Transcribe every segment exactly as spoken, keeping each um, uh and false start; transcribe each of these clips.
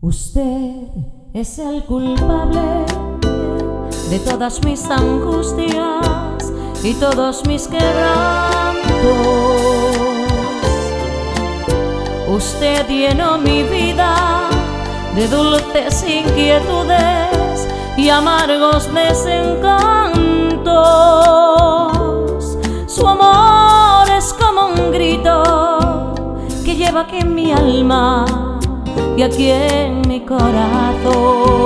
Usted es el culpable de todas mis angustias y todos mis quebrantos. Usted llenó mi vida de dulces inquietudes y amargos desencantos. Su amor es como un grito que lleva aquí en mi alma y aquí en mi corazón.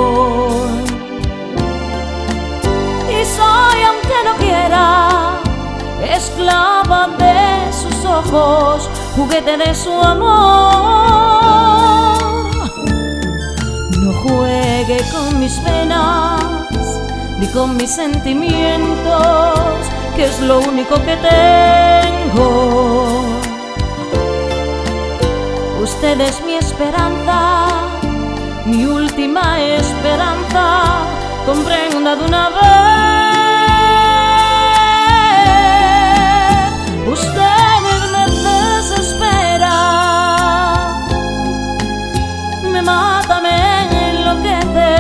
Y soy, aunque no quiera, esclava de sus ojos, juguete de su amor. No juegue con mis penas ni con mis sentimientos, que es lo único que tengo. Usted es mi esperanza, mi última esperanza, comprenda de una vez. Usted me desespera, me mata, me enloquece,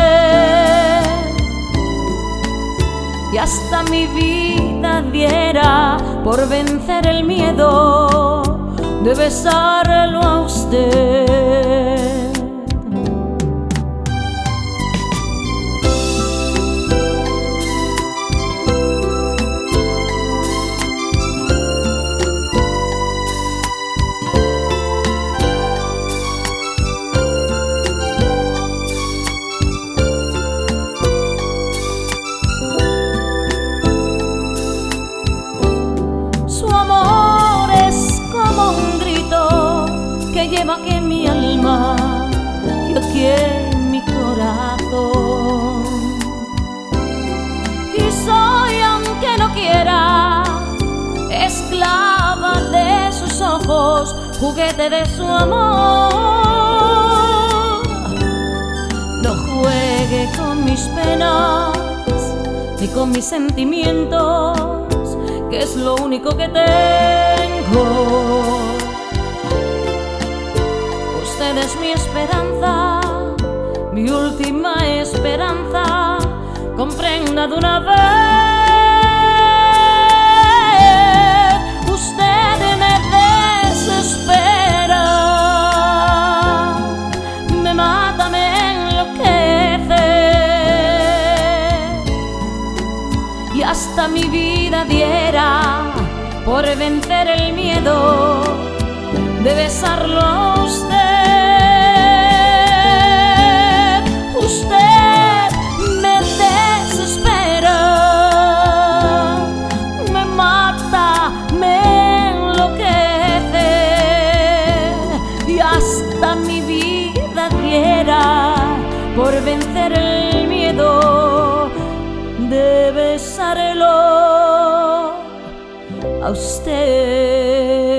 y hasta mi vida diera por vencer el miedo de besarlo a usted. Lleva aquí en mi alma y aquí en mi corazón. Y soy, aunque no quiera, esclava de sus ojos, juguete de su amor. No juegue con mis penas ni con mis sentimientos, que es lo único que tengo. Usted es mi esperanza, mi última esperanza, comprenda de una vez. Usted me desespera, me mata, me enloquece, y hasta mi vida diera por vencer el miedo de besarlo a usted. Usted me desespera, me mata, me enloquece, y hasta mi vida diera por vencer el miedo de besarlo a usted.